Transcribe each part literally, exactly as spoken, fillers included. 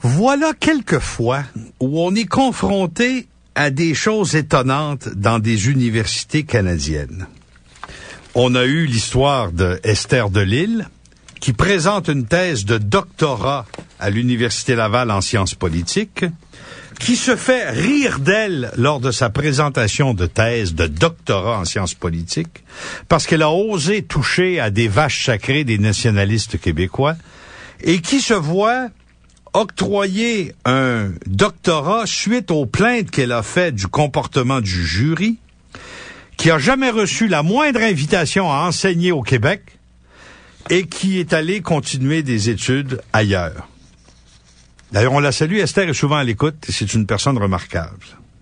Voilà quelques fois où on est confronté à des choses étonnantes dans des universités canadiennes. On a eu l'histoire de Esther Delisle, qui présente une thèse de doctorat à l'Université Laval en sciences politiques, qui se fait rire d'elle lors de sa présentation de thèse de doctorat en sciences politiques, parce qu'elle a osé toucher à des vaches sacrées des nationalistes québécois, et qui se voit octroyer un doctorat suite aux plaintes qu'elle a faites du comportement du jury, qui a jamais reçu la moindre invitation à enseigner au Québec et qui est allé continuer des études ailleurs. D'ailleurs, on la salue, Esther est souvent à l'écoute, et c'est une personne remarquable.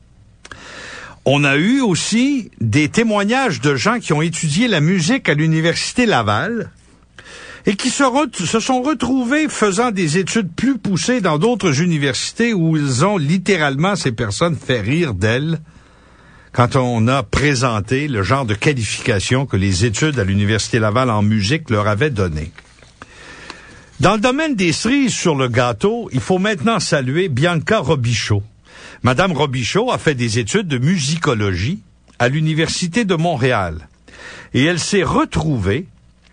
On a eu aussi des témoignages de gens qui ont étudié la musique à l'Université Laval et qui se, re- se sont retrouvés faisant des études plus poussées dans d'autres universités où ils ont littéralement, ces personnes, fait rire d'elles quand on a présenté le genre de qualification que les études à l'Université Laval en musique leur avaient donné. Dans le domaine des cerises sur le gâteau, il faut maintenant saluer Bianca Robichaud. Madame Robichaud a fait des études de musicologie à l'Université de Montréal. Et elle s'est retrouvée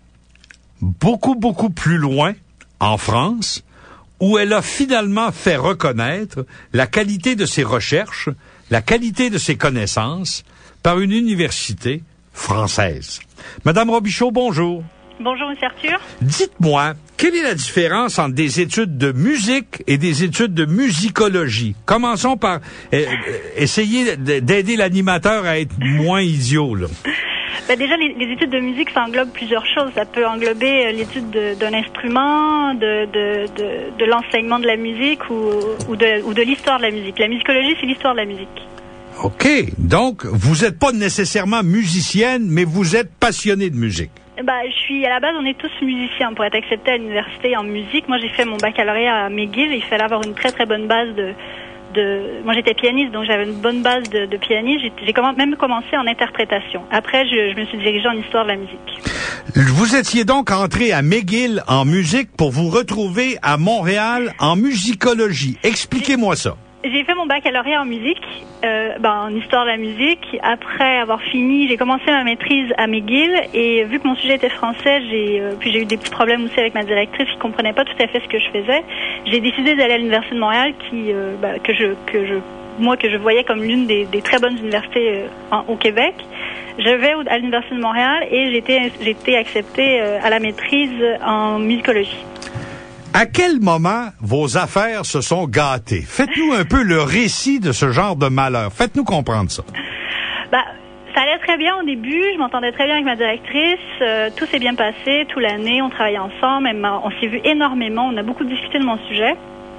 beaucoup, beaucoup plus loin, en France, où elle a finalement fait reconnaître la qualité de ses recherches, la qualité de ses connaissances, par une université française. Madame Robichaud, bonjour. Bonjour, M. Arthur. Dites-moi, quelle est la différence entre des études de musique et des études de musicologie? Commençons par euh, essayer d'aider l'animateur à être moins idiot, là. Ben déjà, les, les études de musique, ça englobe plusieurs choses. Ça peut englober euh, l'étude de, d'un instrument, de, de, de, de l'enseignement de la musique ou, ou, de, ou de l'histoire de la musique. La musicologie, c'est l'histoire de la musique. OK. Donc, vous n'êtes pas nécessairement musicienne, mais vous êtes passionnée de musique. Ben, je suis, à la base, on est tous musiciens pour être acceptés à l'université en musique. Moi, j'ai fait mon baccalauréat à McGill. Il fallait avoir une très, très bonne base de... De, moi j'étais pianiste, donc j'avais une bonne base de, de pianiste. J'ai, j'ai comm- même commencé en interprétation. Après, je, je me suis dirigée en histoire de la musique. Vous étiez donc entré à McGill en musique pour vous retrouver à Montréal en musicologie. Expliquez-moi ça. J'ai fait mon baccalauréat en musique, euh, ben, en histoire de la musique. Après avoir fini, j'ai commencé ma maîtrise à McGill et vu que mon sujet était français, j'ai euh, puis j'ai eu des petits problèmes aussi avec ma directrice qui comprenait pas tout à fait ce que je faisais. J'ai décidé d'aller à l'Université de Montréal, qui euh, ben, que je que je moi que je voyais comme l'une des, des très bonnes universités euh, en, au Québec. Je vais à l'Université de Montréal et j'ai été j'ai été acceptée euh, à la maîtrise en musicologie. À quel moment vos affaires se sont gâtées? Faites-nous un peu le récit de ce genre de malheur. Faites-nous comprendre ça. Bah, ça allait très bien au début. Je m'entendais très bien avec ma directrice. Euh, tout s'est bien passé. Toute l'année, on travaillait ensemble. Elle m'a, on s'est vu énormément. On a beaucoup discuté de mon sujet.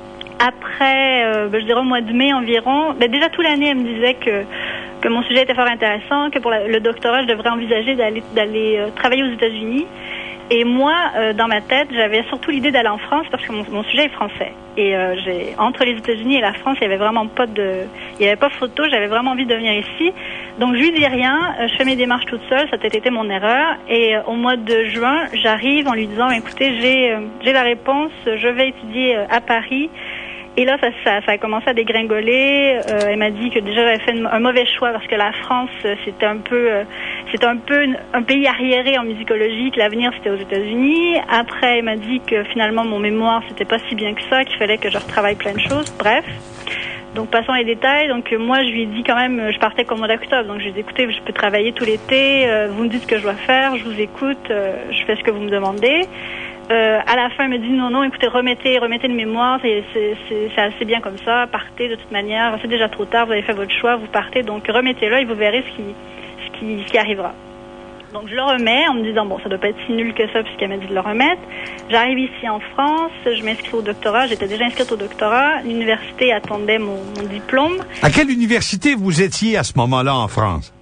Après, euh, ben, je dirais au mois de mai environ, ben, déjà toute l'année, elle me disait que que mon sujet était fort intéressant, que pour la, le doctorat, je devrais envisager d'aller d'aller euh, travailler aux États-Unis. Et moi, euh, dans ma tête, j'avais surtout l'idée d'aller en France parce que mon, mon sujet est français. Et euh, j'ai entre les États-Unis et la France, il y avait vraiment pas de, il y avait pas photo. J'avais vraiment envie de venir ici. Donc je lui dis rien. Euh, je fais mes démarches toute seule. Ça a peut-être été mon erreur. Et euh, au mois de juin, j'arrive en lui disant, écoutez, j'ai euh, j'ai la réponse. Je vais étudier euh, à Paris. Et là, ça, ça, ça a commencé à dégringoler. Euh, elle m'a dit que déjà j'avais fait un mauvais choix parce que la France, c'était un peu, euh, c'était un peu une, un pays arriéré en musicologie, que l'avenir c'était aux États-Unis. Après, elle m'a dit que finalement mon mémoire c'était pas si bien que ça, qu'il fallait que je retravaille plein de choses. Bref. Donc passons les détails. Donc euh, moi je lui ai dit quand même, je partais comme mois d'octobre. Donc je lui ai dit écoutez, je peux travailler tout l'été. Euh, vous me dites ce que je dois faire, je vous écoute, euh, je fais ce que vous me demandez. Euh, à la fin, elle me dit non, non, écoutez, remettez, remettez le mémoire, c'est, c'est, c'est, c'est assez bien comme ça, partez de toute manière, c'est déjà trop tard, vous avez fait votre choix, vous partez, donc remettez-le et vous verrez ce qui, ce qui, ce qui arrivera. Donc je le remets en me disant, bon, ça doit pas être si nul que ça puisqu'elle m'a dit de le remettre. J'arrive ici en France, je m'inscris au doctorat, j'étais déjà inscrite au doctorat, l'université attendait mon, mon diplôme. À quelle université vous étiez à ce moment-là en France?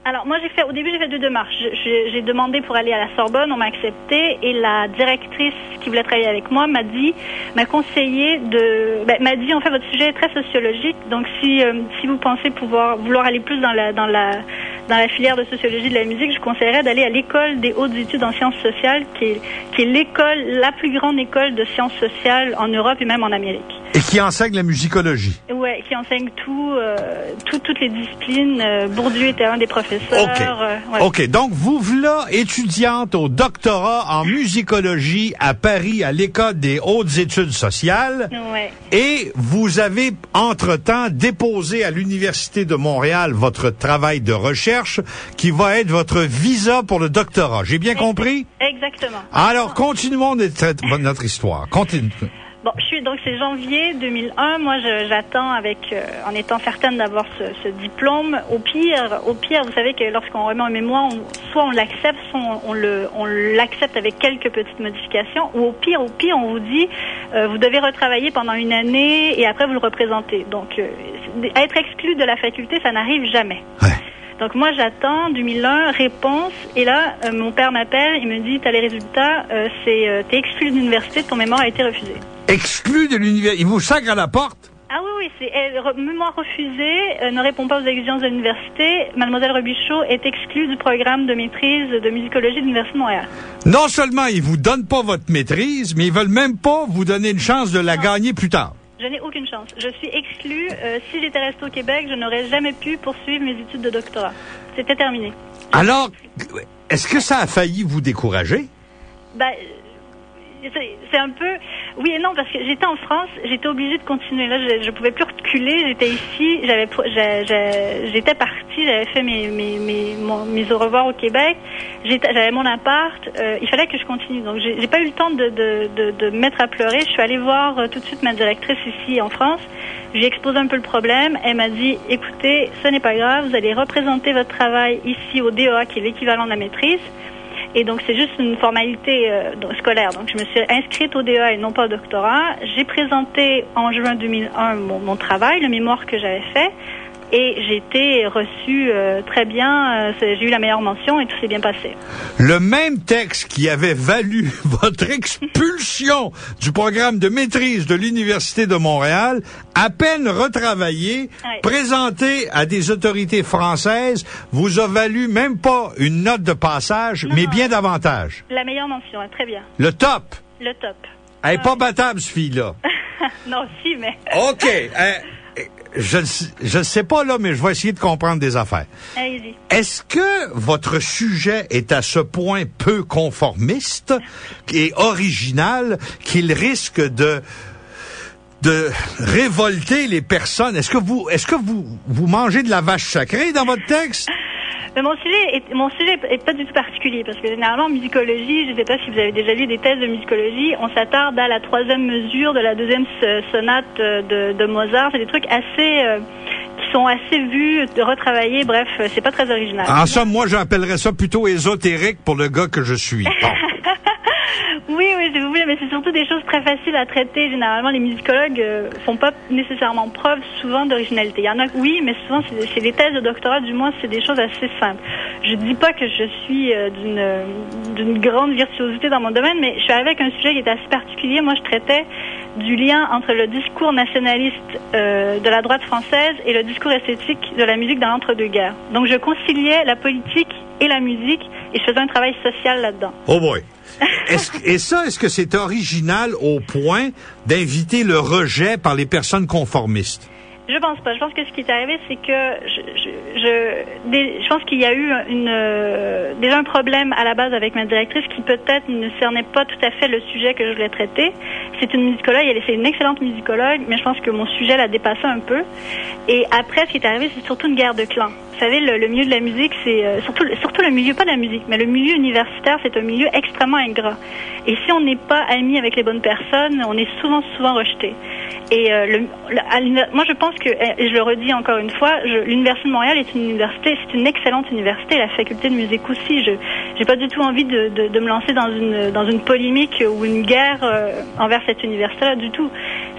Alors moi j'ai fait au début j'ai fait deux démarches. J'ai, j'ai demandé pour aller à la Sorbonne, on m'a accepté et la directrice qui voulait travailler avec moi m'a dit, m'a conseillé de, ben, m'a dit en fait votre sujet est très sociologique, donc si euh, si vous pensez pouvoir vouloir aller plus dans la dans la dans la filière de sociologie de la musique, je conseillerais d'aller à l'école des hautes études en sciences sociales, qui est qui est l'école la plus grande école de sciences sociales en Europe et même en Amérique. Et qui enseigne la musicologie. Ouais, qui enseigne tout, euh, tout toutes les disciplines. Euh, Bourdieu était un des professeurs. OK. Euh, ouais. OK. Donc, vous voilà étudiante au doctorat en musicologie à Paris, à l'École des hautes études sociales. Ouais. Et vous avez, entre-temps, déposé à l'Université de Montréal votre travail de recherche qui va être votre visa pour le doctorat. J'ai bien compris? Exactement. Alors, continuons notre, notre histoire. Continue. Bon, je suis donc c'est janvier deux mille un. Moi, je, j'attends avec, euh, en étant certaine d'avoir ce, ce diplôme. Au pire, au pire, vous savez que lorsqu'on remet un mémoire, on, soit on l'accepte, soit on, on le, on l'accepte avec quelques petites modifications. Ou au pire, au pire, on vous dit, euh, vous devez retravailler pendant une année et après vous le représentez. Donc, euh, être exclu de la faculté, ça n'arrive jamais. Ouais. Donc moi j'attends deux mille un, réponse, et là euh, mon père m'appelle, il me dit t'as les résultats, euh, c'est euh, t'es exclu de l'université, ton mémoire a été refusé. Exclu de l'université, il vous sacre à la porte? Ah oui oui, c'est euh, re, mémoire refusée, euh, ne répond pas aux exigences de l'université, Mademoiselle Robichaud est exclue du programme de maîtrise de musicologie de l'Université de Montréal. Non seulement ils vous donnent pas votre maîtrise, mais ils veulent même pas vous donner une chance de la non. gagner plus tard. Je n'ai aucune chance. Je suis exclue. Euh, si j'étais restée au Québec, je n'aurais jamais pu poursuivre mes études de doctorat. C'était terminé. Alors, est-ce que ça a failli vous décourager? Ben, c'est, c'est un peu... Oui et non, parce que j'étais en France, j'étais obligée de continuer. Là, je, je pouvais plus reculer. J'étais ici, j'avais, j'ai, j'étais partie, j'avais fait mes, mes, mes, mon, mes au revoir au Québec. J'étais, j'avais mon appart. Euh, il fallait que je continue. Donc, j'ai, j'ai pas eu le temps de, de, de, de me mettre à pleurer. Je suis allée voir euh, tout de suite ma directrice ici en France. Je lui ai exposé un peu le problème. Elle m'a dit, écoutez, ce n'est pas grave. Vous allez représenter votre travail ici au D E A, qui est l'équivalent de la maîtrise. Et donc, c'est juste une formalité euh, scolaire. Donc, je me suis inscrite au D E A et non pas au doctorat. J'ai présenté en juin deux mille un mon, mon travail, le mémoire que j'avais fait. Et j'ai été reçue euh, très bien. Euh, j'ai eu la meilleure mention et tout s'est bien passé. Le même texte qui avait valu votre expulsion du programme de maîtrise de l'Université de Montréal, à peine retravaillé, ouais. présenté à des autorités françaises, vous a valu même pas une note de passage, non, mais bien davantage. La meilleure mention, très bien. Le top. Le top. Elle n'est ah, pas oui. battable, ce fille-là. Non, si, mais... OK. euh, Je ne sais pas, là, mais je vais essayer de comprendre des affaires. Allez-y. Est-ce que votre sujet est à ce point peu conformiste et original qu'il risque de de révolter les personnes? Est-ce que vous est-ce que vous vous mangez de la vache sacrée dans votre texte? Mais mon sujet est, mon sujet est pas du tout particulier, parce que généralement, en musicologie, je ne sais pas si vous avez déjà lu des thèses de musicologie, on s'attarde à la troisième mesure de la deuxième sonate de, de Mozart. C'est des trucs assez, euh, qui sont assez vus, de retravailler, bref, c'est pas très original. En somme, moi, j'appellerais ça plutôt ésotérique pour le gars que je suis. Bon. Oui, oui, si vous voulez, mais c'est surtout des choses très faciles à traiter. Généralement, les musicologues euh, font pas nécessairement preuve souvent d'originalité. Il y en a, oui, mais souvent, c'est, c'est des thèses de doctorat, du moins, c'est des choses assez simples. Je dis pas que je suis euh, d'une, d'une grande virtuosité dans mon domaine, mais je suis avec un sujet qui est assez particulier. Moi, je traitais du lien entre le discours nationaliste euh, de la droite française et le discours esthétique de la musique dans l'entre-deux-guerres. Donc, je conciliais la politique et la musique, et je faisais un travail social là-dedans. Oh boy! Est-ce, et ça, est-ce que c'est original au point d'inviter le rejet par les personnes conformistes? Je pense pas. Je pense que ce qui est arrivé, c'est que je, je, je, des, je pense qu'il y a eu une, euh, déjà un problème à la base avec ma directrice qui peut-être ne cernait pas tout à fait le sujet que je voulais traiter. C'est une musicologue, elle c'est une excellente musicologue, mais je pense que mon sujet l'a dépassé un peu. Et après, ce qui est arrivé, c'est surtout une guerre de clans. Vous savez, le, le milieu de la musique, c'est euh, surtout, surtout le milieu, pas de la musique, mais le milieu universitaire, c'est un milieu extrêmement ingrat. Et si on n'est pas ami avec les bonnes personnes, on est souvent, souvent rejeté. Et euh, le, le, moi, je pense que, et je le redis encore une fois, je, l'Université de Montréal est une université, c'est une excellente université, la faculté de musique aussi. Je j'ai pas du tout envie de, de, de me lancer dans une dans une polémique ou une guerre euh, envers cette université-là du tout.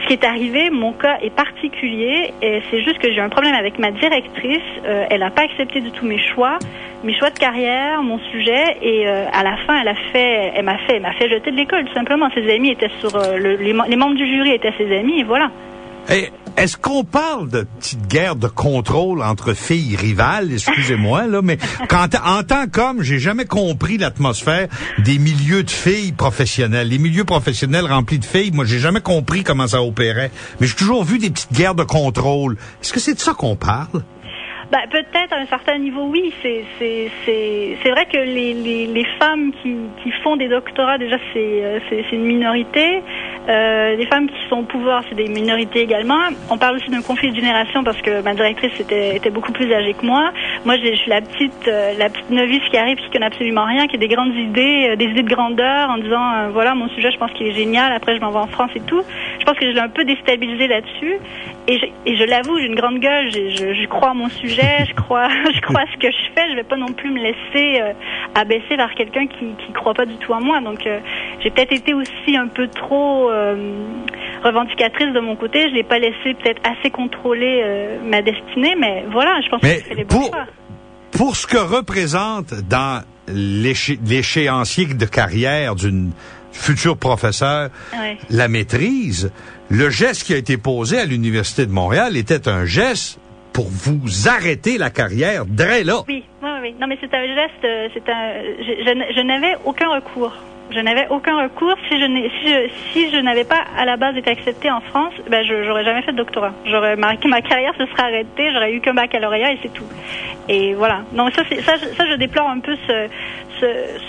ce qui est arrivé, mon cas est particulier, et c'est juste que j'ai eu un problème avec ma directrice. Euh, elle n'a pas accepté du tout mes choix, mes choix de carrière, mon sujet, et euh, à la fin, elle a fait, elle m'a fait, elle m'a fait jeter de l'école, tout simplement. Ses amis étaient sur, euh, le, les, les membres du jury étaient ses amis, et voilà. Et est-ce qu'on parle de petite guerre de contrôle entre filles rivales? Excusez-moi, là, mais quand, en tant qu'homme, j'ai jamais compris l'atmosphère des milieux de filles professionnels. Les milieux professionnels remplis de filles, moi, j'ai jamais compris comment ça opérait. Mais j'ai toujours vu des petites guerres de contrôle. Est-ce que c'est de ça qu'on parle? Bah, peut-être à un certain niveau, oui. C'est c'est c'est c'est vrai que les les, les femmes qui qui font des doctorats, déjà c'est c'est, c'est une minorité. Euh, les femmes qui sont au pouvoir, c'est des minorités également. On parle aussi d'un conflit de génération parce que ma directrice était était beaucoup plus âgée que moi. Moi, je suis la petite euh, la petite novice qui arrive, qui connaît absolument rien, qui a des grandes idées, euh, des idées de grandeur, en disant euh, voilà mon sujet, je pense qu'il est génial. Après, je m'en vais en France et tout. Je pense que je l'ai un peu déstabilisée là-dessus. Et je, et je l'avoue, j'ai une grande gueule. Je, je, je crois à mon sujet, je crois, je crois à ce que je fais. Je vais pas non plus me laisser euh, abaisser par quelqu'un qui qui croit pas du tout à moi. Donc, euh, j'ai peut-être été aussi un peu trop euh, revendicatrice de mon côté. Je l'ai pas laissé peut-être assez contrôler euh, ma destinée. Mais voilà, je pense mais que c'est les bons pour, choix. Pour ce que représente dans l'éché, l'échéancier de carrière d'une future professeur, Ouais. la maîtrise, le geste qui a été posé à l'Université de Montréal était un geste pour vous arrêter la carrière dès là. Oui, oui, oui. Non, mais c'est un geste, euh, c'est un, je, je, je n'avais aucun recours. Je n'avais aucun recours. Si je n'ai, si je, si je n'avais pas à la base été acceptée en France, ben je j'aurais jamais fait de doctorat. J'aurais ma, ma carrière se serait arrêtée. J'aurais eu qu'un baccalauréat et c'est tout. Et voilà. Donc ça, c'est, ça, ça, je déplore un peu ce, ce,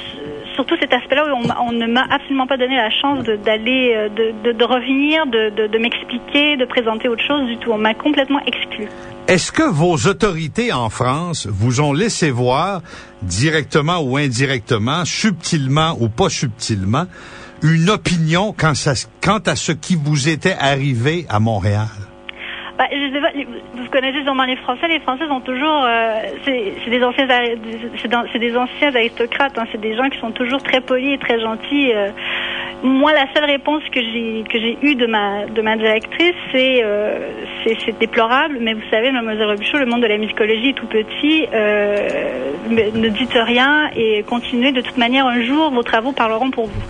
ce surtout cet aspect-là où on, on ne m'a absolument pas donné la chance de, d'aller, de, de, de revenir, de, de, de m'expliquer, de présenter autre chose du tout. On m'a complètement exclue. Est-ce que vos autorités en France vous ont laissé voir, directement ou indirectement, subtilement ou pas subtilement, une opinion quant à, quant à ce qui vous était arrivé à Montréal? Bah, je sais pas, vous connaissez sûrement les Français. Les Français sont toujours, euh, c'est, c'est des anciens, c'est, dans, c'est des anciens aristocrates. Hein, c'est des gens qui sont toujours très polis et très gentils. Euh, moi, la seule réponse que j'ai que j'ai eue de ma de ma directrice, c'est euh, c'est, c'est déplorable. Mais vous savez, Mademoiselle Robichaud, le monde de la musicologie est tout petit. Euh, ne dites rien et continuez. De toute manière, un jour, vos travaux parleront pour vous.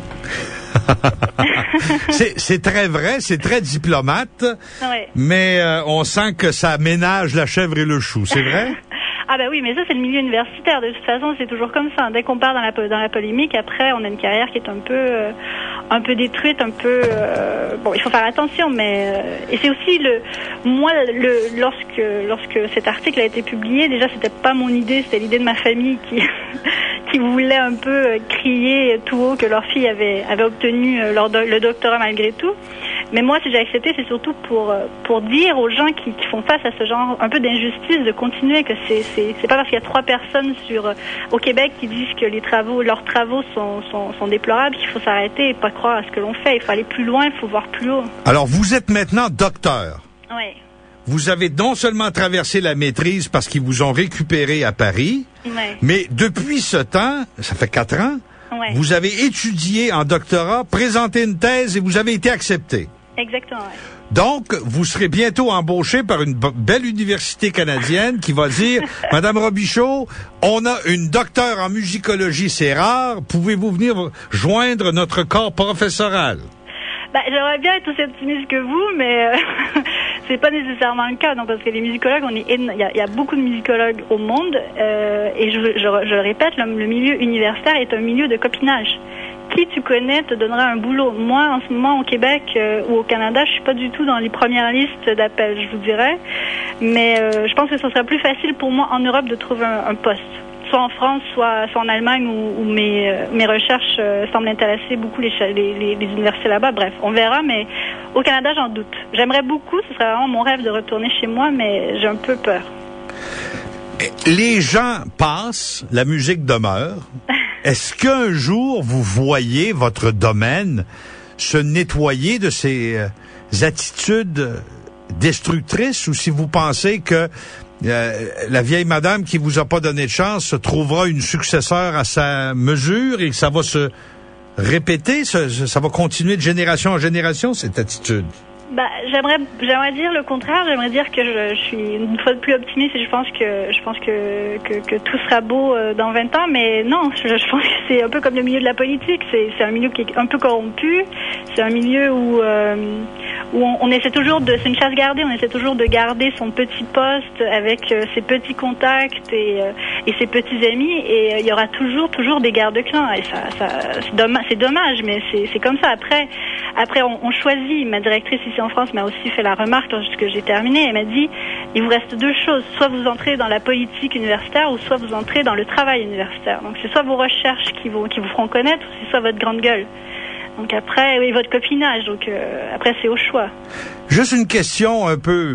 c'est, c'est très vrai, c'est très diplomate, Ouais. mais euh, on sent que ça ménage la chèvre et le chou, c'est vrai? Ah bah oui, mais ça c'est le milieu universitaire. De toute façon, c'est toujours comme ça. Dès qu'on part dans la dans la polémique, après, on a une carrière qui est un peu euh, un peu détruite, un peu euh, bon. Il faut faire attention, mais euh, et c'est aussi le moi le lorsque lorsque cet article a été publié, déjà c'était pas mon idée, c'était l'idée de ma famille qui qui voulait un peu crier tout haut que leur fille avait avait obtenu leur do- le doctorat malgré tout. Mais moi, si j'ai accepté, c'est surtout pour pour dire aux gens qui, qui font face à ce genre un peu d'injustice de continuer, que c'est c'est c'est pas parce qu'il y a trois personnes sur au Québec qui disent que les travaux leurs travaux sont sont, sont déplorables qu'il faut s'arrêter et pas croire à ce que l'on fait. Il faut aller plus loin, il faut voir plus haut. Alors, vous êtes maintenant docteur. Oui. Vous avez non seulement traversé la maîtrise parce qu'ils vous ont récupéré à Paris, Oui. mais depuis ce temps, ça fait quatre ans, Ouais. vous avez étudié en doctorat, présenté une thèse et vous avez été accepté. Exactement. Ouais. Donc, vous serez bientôt embauché par une b- belle université canadienne qui va dire, Madame Robichaud, on a une docteure en musicologie, c'est rare, pouvez-vous venir joindre notre corps professoral? Bah, j'aimerais bien être aussi optimiste que vous, mais euh, c'est pas nécessairement le cas, non, parce que les musicologues, on est, il y a, y a beaucoup de musicologues au monde, euh, et je, je, je le répète, le, le milieu universitaire est un milieu de copinage. Qui tu connais te donnera un boulot. Moi, en ce moment, au Québec euh, ou au Canada, je suis pas du tout dans les premières listes d'appels, je vous dirais. Mais euh, je pense que ce serait plus facile pour moi en Europe de trouver un, un poste. Soit en France, soit, soit en Allemagne, où, où mes, euh, mes recherches euh, semblent intéresser beaucoup les, les, les, les universités là-bas. Bref, on verra, mais au Canada, j'en doute. J'aimerais beaucoup, ce serait vraiment mon rêve de retourner chez moi, mais j'ai un peu peur. Les gens passent, la musique demeure. Est-ce qu'un jour, vous voyez votre domaine se nettoyer de ces euh, attitudes destructrices, ou si vous pensez que euh, la vieille madame qui vous a pas donné de chance se trouvera une successeur à sa mesure et que ça va se répéter, ça, ça va continuer de génération en génération, cette attitude? Bah, j'aimerais, j'aimerais dire le contraire. J'aimerais dire que je, je suis une fois de plus optimiste et je pense que, je pense que, que, que tout sera beau euh, dans vingt ans. Mais non, je, je pense que c'est un peu comme le milieu de la politique. C'est, c'est un milieu qui est un peu corrompu. C'est un milieu où, euh, où on, on essaie toujours de, c'est une chasse gardée. On essaie toujours de garder son petit poste avec euh, ses petits contacts et, euh, et ses petits amis. Et euh, il y aura toujours, toujours des guerres de clans. Et ça, ça, c'est dommage, c'est dommage, mais c'est, c'est comme ça. Après, après, on, on choisit. Ma directrice ici en France m'a aussi fait la remarque lorsque j'ai terminé. Elle m'a dit, il vous reste deux choses. Soit vous entrez dans la politique universitaire ou soit vous entrez dans le travail universitaire. Donc c'est soit vos recherches qui vous, qui vous feront connaître ou c'est soit votre grande gueule. Donc après, oui, votre copinage. Donc euh, après, c'est au choix. Juste une question un peu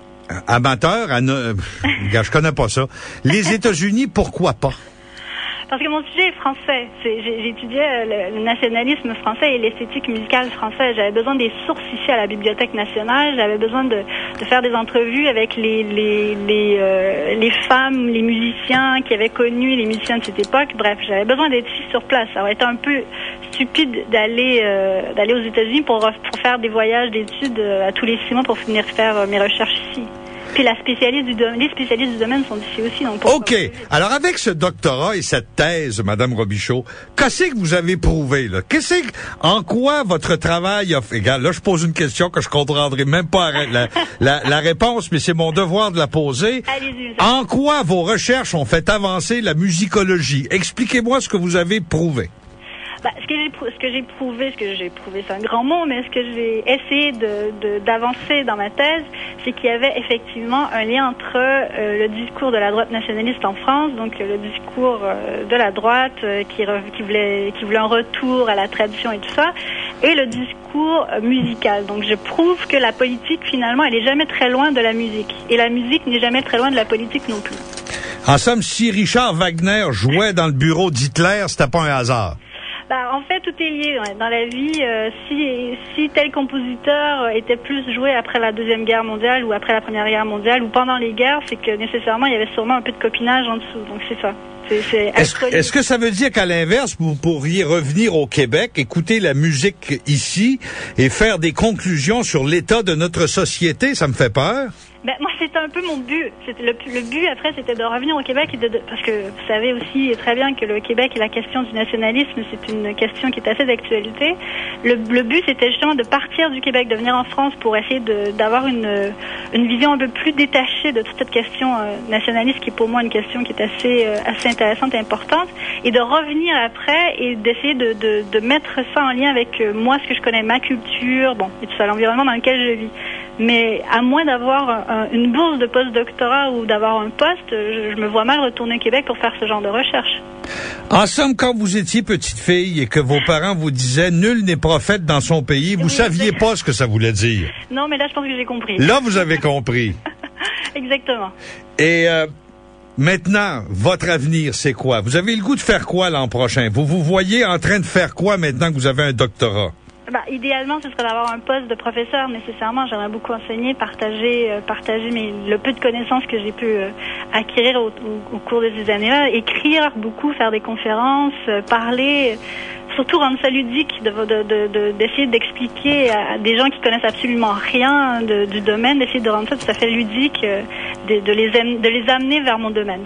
amateur. À ne... Je connais pas ça. Les États-Unis, pourquoi pas? Parce que mon sujet est français. C'est, j'ai, j'étudiais le, le nationalisme français et l'esthétique musicale française. J'avais besoin des sources ici à la Bibliothèque nationale. J'avais besoin de, de faire des entrevues avec les, les, les, euh, les femmes, les musiciens qui avaient connu les musiciens de cette époque. Bref, j'avais besoin d'être ici sur place. Ça aurait été un peu stupide d'aller, euh, d'aller aux États-Unis pour, pour faire des voyages d'études euh, à tous les six mois pour venir faire euh, mes recherches ici. Puis la spécialiste du domaine, les spécialistes du domaine sont ici aussi. Donc OK. Alors, avec ce doctorat et cette thèse, Madame Robichaud, qu'est-ce que vous avez prouvé, là? Qu'est-ce que, en quoi votre travail a fait? Regarde, là, je pose une question que je comprendrai même pas la, la, la réponse, mais c'est mon devoir de la poser. Allez-y. En quoi vos recherches ont fait avancer la musicologie? Expliquez-moi ce que vous avez prouvé. Bah, ce que j'ai ce que j'ai prouvé, ce que j'ai prouvé, c'est un grand mot, mais ce que j'ai essayé de, de d'avancer dans ma thèse, c'est qu'il y avait effectivement un lien entre euh, le discours de la droite nationaliste en France, donc euh, le discours euh, de la droite euh, qui qui voulait qui voulait un retour à la tradition et tout ça, et le discours euh, musical. Donc je prouve que la politique finalement, elle est jamais très loin de la musique, et la musique n'est jamais très loin de la politique non plus. En somme, si Richard Wagner jouait dans le bureau d'Hitler, c'était pas un hasard. Bah, en fait, tout est lié dans la vie. Euh, si, si tel compositeur était plus joué après la Deuxième Guerre mondiale ou après la Première Guerre mondiale ou pendant les guerres, c'est que nécessairement, il y avait sûrement un peu de copinage en dessous. Donc, c'est ça. C'est, c'est est-ce, est-ce que ça veut dire qu'à l'inverse, vous pourriez revenir au Québec, écouter la musique ici et faire des conclusions sur l'état de notre société? Ça me fait peur. Ben, moi, c'était un peu mon but. C'était le, le but, après, c'était de revenir au Québec et de, de, parce que vous savez aussi très bien que le Québec et la question du nationalisme, c'est une question qui est assez d'actualité. Le, le but, c'était justement de partir du Québec, de venir en France pour essayer de, d'avoir une, une vision un peu plus détachée de toute cette question euh, nationaliste qui est pour moi une question qui est assez, euh, assez intéressante et importante, et de revenir après et d'essayer de, de, de mettre ça en lien avec euh, moi, ce que je connais, ma culture, bon, et tout ça, l'environnement dans lequel je vis. Mais à moins d'avoir un, une bourse de post-doctorat ou d'avoir un poste, je, je me vois mal retourner au Québec pour faire ce genre de recherche. En somme, quand vous étiez petite fille et que vos parents vous disaient « nul n'est prophète dans son pays », vous oui, saviez c'est... pas ce que ça voulait dire. Non, mais là, je pense que j'ai compris. Là, vous avez compris. Exactement. Et euh, maintenant, votre avenir, c'est quoi? Vous avez le goût de faire quoi l'an prochain? Vous vous voyez en train de faire quoi maintenant que vous avez un doctorat? Bah, idéalement, ce serait d'avoir un poste de professeur, nécessairement. J'aimerais beaucoup enseigner, partager, euh, partager mes, le peu de connaissances que j'ai pu euh, acquérir au, au, au cours de ces années-là. Écrire beaucoup, faire des conférences, euh, parler, surtout rendre ça ludique, de, de, de, de, d'essayer d'expliquer à des gens qui connaissent absolument rien de, du domaine, d'essayer de rendre ça tout à fait ludique, euh, de, de, les, de les amener vers mon domaine.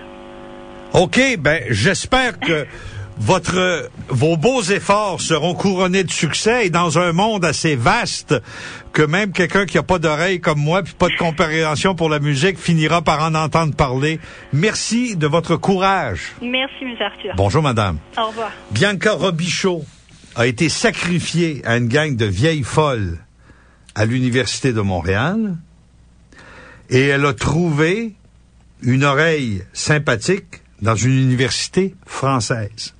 OK, ben j'espère que Votre, vos beaux efforts seront couronnés de succès et dans un monde assez vaste que même quelqu'un qui a pas d'oreille comme moi puis pas de compréhension pour la musique finira par en entendre parler. Merci de votre courage. Merci, M. Arthur. Bonjour, madame. Au revoir. Bianca Robichaud a été sacrifiée à une gang de vieilles folles à l'Université de Montréal et elle a trouvé une oreille sympathique dans une université française.